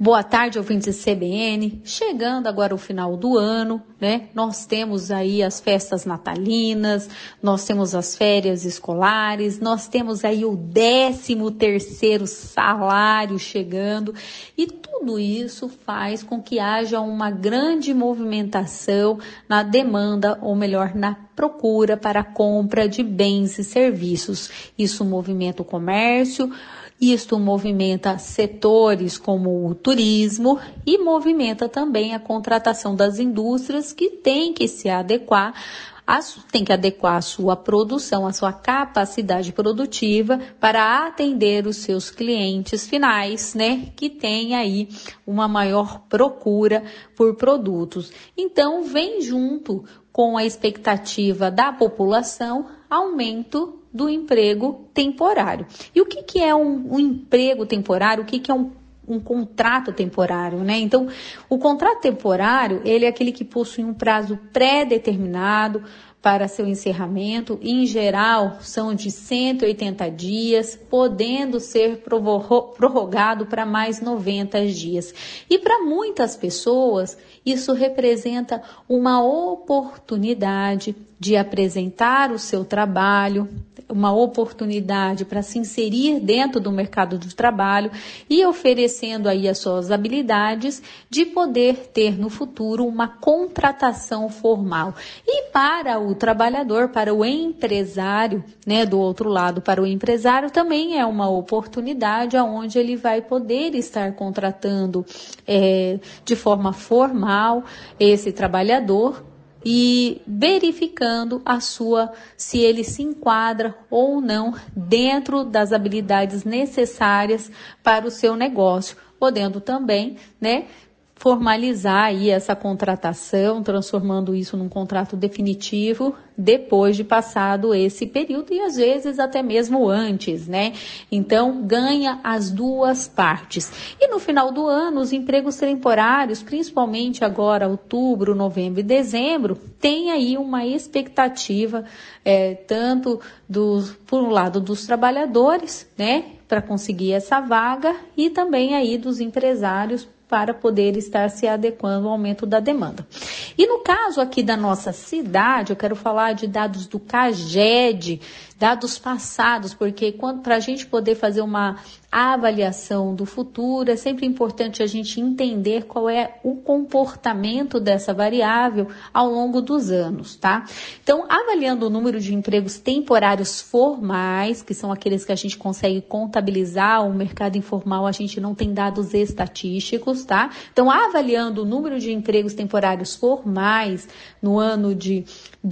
Boa tarde, ouvintes CBN. Chegando agora o final do ano, né? Nós temos aí as festas natalinas, nós temos as férias escolares, nós temos aí o 13º salário chegando e tudo isso faz com que haja uma grande movimentação na demanda, ou melhor, na procura para a compra de bens e serviços. Isso movimenta o comércio. Isto movimenta setores como o turismo e movimenta também a contratação das indústrias que tem que se adequar, tem que adequar a sua produção, a sua capacidade produtiva para atender os seus clientes finais, né, que tem aí uma maior procura por produtos. Então, vem junto com a expectativa da população, aumento do emprego temporário. E o que é um emprego temporário? O que é um contrato temporário, né? Então, o contrato temporário, ele é aquele que possui um prazo pré-determinado para seu encerramento, e em geral são de 180 dias, podendo ser prorrogado para mais 90 dias. E para muitas pessoas, isso representa uma oportunidade de apresentar o seu trabalho, uma oportunidade para se inserir dentro do mercado de trabalho e oferecendo aí as suas habilidades de poder ter no futuro uma contratação formal. E para o trabalhador, para o empresário, né, do outro lado, para o empresário também é uma oportunidade onde ele vai poder estar contratando de forma formal esse trabalhador e verificando se ele se enquadra ou não dentro das habilidades necessárias para o seu negócio, podendo também, né, formalizar aí essa contratação, transformando isso num contrato definitivo depois de passado esse período e às vezes até mesmo antes, né? Então, ganha as duas partes. E no final do ano, os empregos temporários, principalmente agora outubro, novembro e dezembro, tem aí uma expectativa tanto por um lado dos trabalhadores, né, para conseguir essa vaga e também aí dos empresários para poder estar se adequando ao aumento da demanda. E no caso aqui da nossa cidade, eu quero falar de dados do CAGED, dados passados, porque para a gente poder fazer uma avaliação do futuro, é sempre importante a gente entender qual é o comportamento dessa variável ao longo dos anos, tá? Então, avaliando o número de empregos temporários formais, que são aqueles que a gente consegue contabilizar, o mercado informal a gente não tem dados estatísticos, tá? Então, avaliando o número de empregos temporários formais no ano de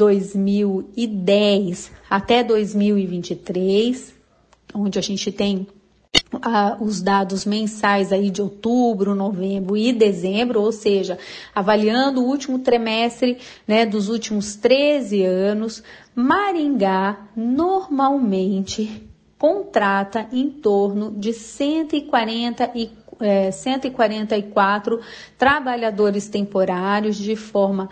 2010 até 2023, onde a gente tem os dados mensais aí de outubro, novembro e dezembro, ou seja, avaliando o último trimestre, né, dos últimos 13 anos, Maringá normalmente contrata em torno de 144 trabalhadores temporários de forma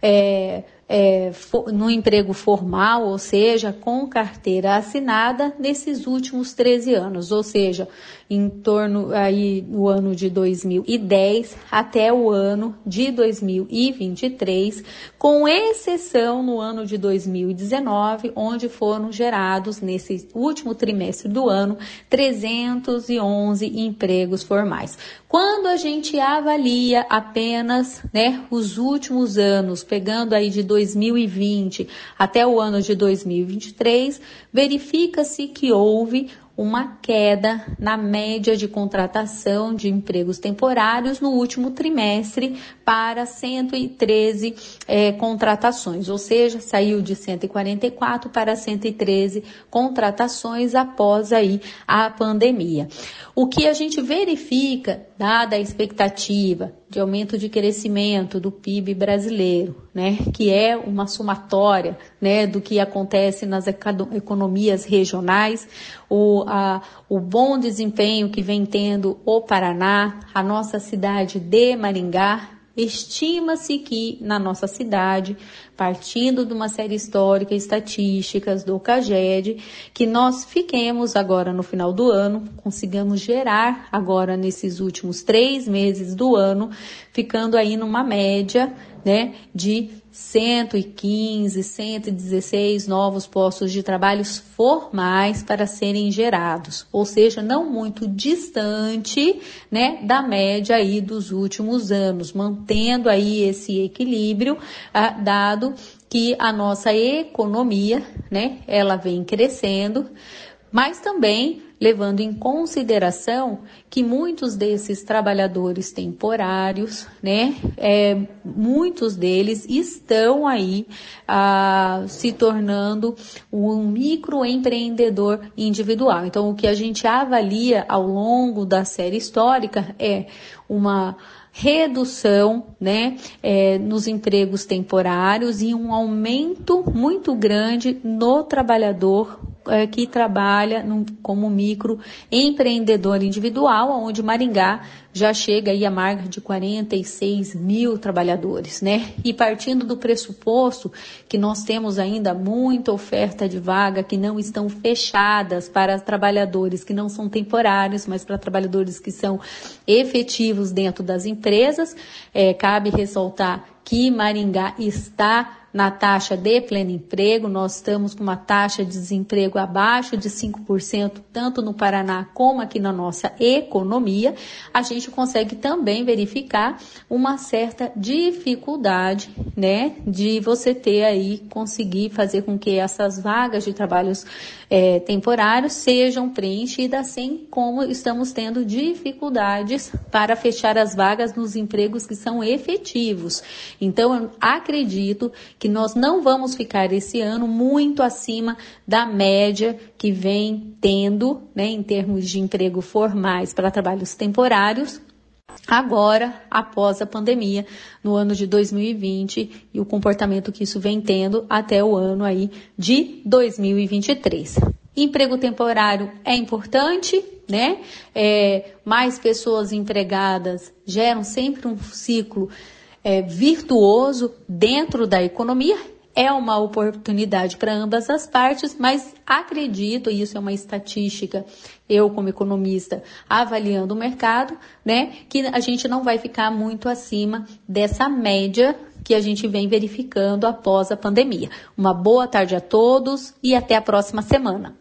no emprego formal, ou seja, com carteira assinada nesses últimos 13 anos, ou seja, em torno aí no ano de 2010 até o ano de 2023, com exceção no ano de 2019, onde foram gerados nesse último trimestre do ano 311 empregos formais. Quando a gente avalia apenas, né, os últimos anos, pegando aí de 2020 até o ano de 2023, verifica-se que houve uma queda na média de contratação de empregos temporários no último trimestre para 113 contratações, ou seja, saiu de 144 para 113 contratações após aí a pandemia. O que a gente verifica, dada a expectativa de aumento de crescimento do PIB brasileiro, né, que é uma somatória, né, do que acontece nas economias regionais, o bom desempenho que vem tendo o Paraná, a nossa cidade de Maringá, Estima-se que na nossa cidade, partindo de uma série histórica e estatísticas do CAGED, que nós fiquemos agora no final do ano, consigamos gerar agora nesses últimos 3 meses do ano, ficando aí numa média, né, de 115, 116 novos postos de trabalho formais para serem gerados, ou seja, não muito distante, né, da média aí dos últimos anos, mantendo aí esse equilíbrio, dado que a nossa economia, né, ela vem crescendo, mas também levando em consideração que muitos desses trabalhadores temporários, né, muitos deles estão aí se tornando um microempreendedor individual. Então, o que a gente avalia ao longo da série histórica é uma redução, né, nos empregos temporários e um aumento muito grande no trabalhador que trabalha como microempreendedor individual, onde Maringá já chega aí a marca de 46 mil trabalhadores, né? E partindo do pressuposto que nós temos ainda muita oferta de vaga que não estão fechadas para trabalhadores que não são temporários, mas para trabalhadores que são efetivos dentro das empresas, cabe ressaltar que Maringá está na taxa de pleno emprego, nós estamos com uma taxa de desemprego abaixo de 5%, tanto no Paraná como aqui na nossa economia. A gente consegue também verificar uma certa dificuldade, né, de você ter aí, conseguir fazer com que essas vagas de trabalhos temporários sejam preenchidas, assim como estamos tendo dificuldades para fechar as vagas nos empregos que são efetivos. Então, eu acredito que nós não vamos ficar esse ano muito acima da média que vem tendo, né, em termos de emprego formais para trabalhos temporários, agora, após a pandemia, no ano de 2020 e o comportamento que isso vem tendo até o ano aí de 2023. Emprego temporário é importante, né? Mais pessoas empregadas geram sempre um ciclo virtuoso dentro da economia. É uma oportunidade para ambas as partes, mas acredito, e isso é uma estatística, eu como economista avaliando o mercado, né, que a gente não vai ficar muito acima dessa média que a gente vem verificando após a pandemia. Uma boa tarde a todos e até a próxima semana.